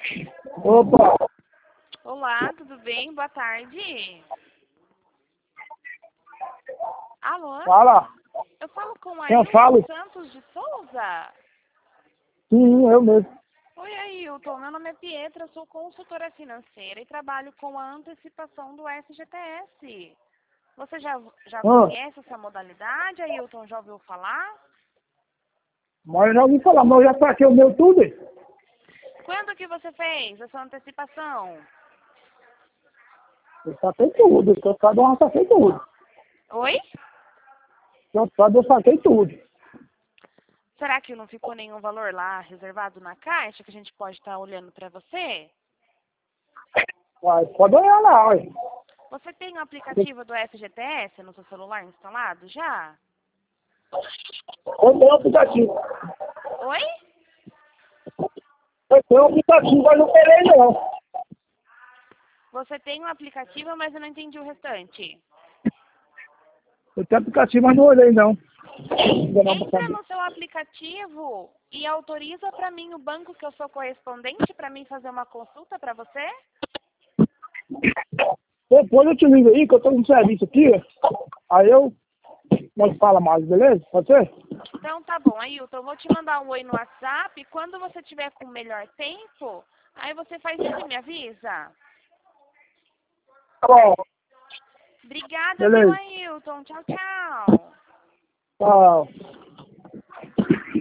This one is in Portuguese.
Opa, Olá, tudo bem? Boa tarde. Alô? fala. Eu falo com Quem eu Ailton falo? Santos de Souza. Sim, eu mesmo. Oi, Ailton. Meu nome é Pietra, sou consultora financeira e trabalho com a antecipação do FGTS. Você já Ah, conhece essa modalidade, Ailton? Já ouviu falar? mas eu já ouvi falar, mas eu já saquei o meu tudo. Quando que você fez essa antecipação? Eu saquei tudo. Eu cada um saquei tudo. Oi? Eu saquei tudo. Será que não ficou nenhum valor lá reservado na caixa que a gente pode estar olhando para você? Uai, pode olhar lá, ué. Você tem o aplicativo do FGTS no seu celular instalado já? Eu tenho o aplicativo. Oi? Eu tenho o aplicativo, mas não peguei não. Você tem o aplicativo, mas eu não entendi o restante. Eu tenho aplicativo, mas não olhei não. Ainda não pra Entra saber. no seu aplicativo e autoriza para mim o banco que eu sou correspondente para mim fazer uma consulta para você? Depois eu te ligo aí, que eu tô com um serviço aqui. Aí nós fala mais, beleza? Pode ser? Então tá bom, Ailton, eu vou te mandar um oi no WhatsApp. Quando você tiver com melhor tempo, aí você faz isso e me avisa. Tá bom, Obrigada, viu, beleza. Ailton? Tchau, tchau. Tchau.